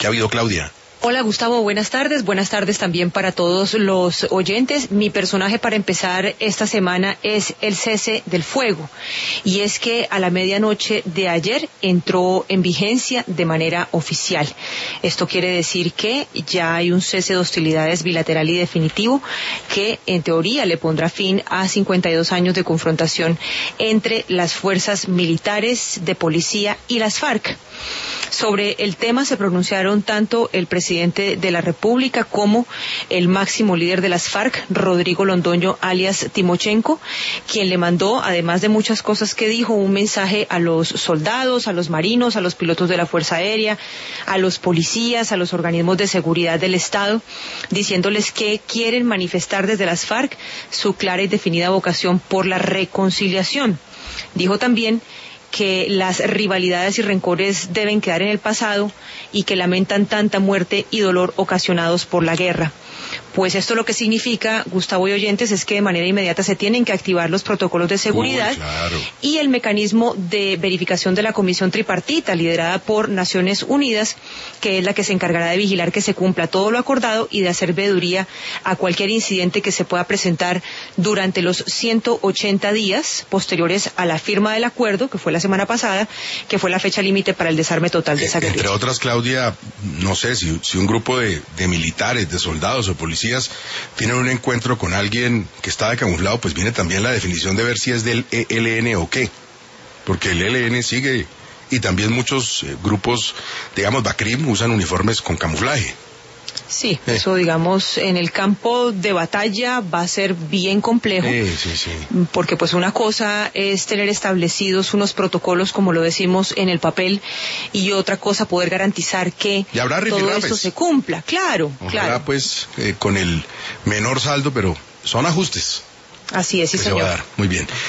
¿Qué ha habido, Claudia? Hola Gustavo, buenas tardes también para todos los oyentes. Mi personaje para empezar esta semana es el cese del fuego, y es que a la medianoche de ayer entró en vigencia de manera oficial. Esto quiere decir que ya hay un cese de hostilidades bilateral y definitivo que en teoría le pondrá fin a 52 años de confrontación entre las fuerzas militares, de policía y las FARC. Sobre el tema se pronunciaron tanto el presidente de la República como el máximo líder de las FARC, Rodrigo Londoño, alias Timochenko, quien le mandó, además de muchas cosas que dijo, un mensaje a los soldados, a los marinos, a los pilotos de la Fuerza Aérea, a los policías, a los organismos de seguridad del Estado, diciéndoles que quieren manifestar desde las FARC su clara y definida vocación por la reconciliación. Dijo también que las rivalidades y rencores deben quedar en el pasado y que lamentan tanta muerte y dolor ocasionados por la guerra. Pues esto lo que significa, Gustavo y oyentes, es que de manera inmediata se tienen que activar los protocolos de seguridad y el mecanismo de verificación de la comisión tripartita liderada por Naciones Unidas, que es la que se encargará de vigilar que se cumpla todo lo acordado y de hacer veeduría a cualquier incidente que se pueda presentar durante los 180 días posteriores a la firma del acuerdo, que fue la semana pasada, que fue la fecha límite para el desarme total de esa guerrilla. Entre otras, Claudia, no sé si un grupo de militares, de soldados o policías tienen un encuentro con alguien que está de camuflado, pues viene también la definición de ver si es del ELN o qué, porque el ELN sigue, y también muchos grupos, digamos, BACRIM, usan uniformes con camuflaje. Sí, eso digamos en el campo de batalla va a ser bien complejo, porque pues una cosa es tener establecidos unos protocolos como lo decimos en el papel, y otra cosa poder garantizar que todo esto se cumpla, claro. Pues con el menor saldo, pero son ajustes. Así es, sí señor. Se va a dar. Muy bien.